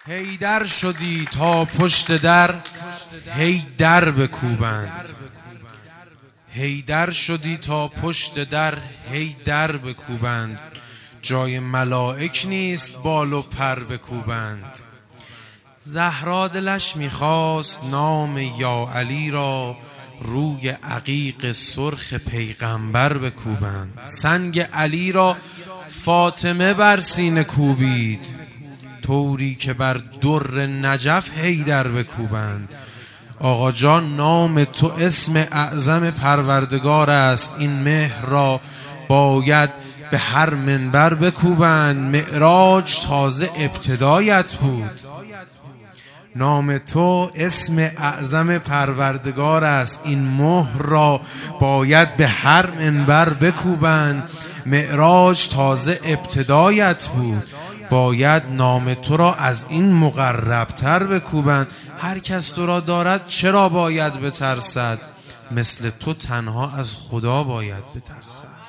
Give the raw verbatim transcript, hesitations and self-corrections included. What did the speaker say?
حیدر شدی تا پشت در هی در بکوبند. حیدر شدی تا پشت در هی در بکوبند. جای ملائک نیست بال و پر بکوبند. زهرا دلش میخواست نام یا علی را روی عقیق سرخ پیغمبر بکوبند. سنگ علی را فاطمه بر سینه کوبید، طوری که بر در نجف حیدر بکوبند. آقا جان نام تو اسم اعظم پروردگار است، این مهر را باید به هر منبر بکوبند. معراج تازه ابتدایت بود. نام تو اسم اعظم پروردگار است، این مهر را باید به هر منبر بکوبند. معراج تازه ابتدایت بود، باید نام تو را از این مقربتر بکوبند. هر کس تو را دارد چرا باید بترسد؟ مثل تو تنها از خدا باید بترسد.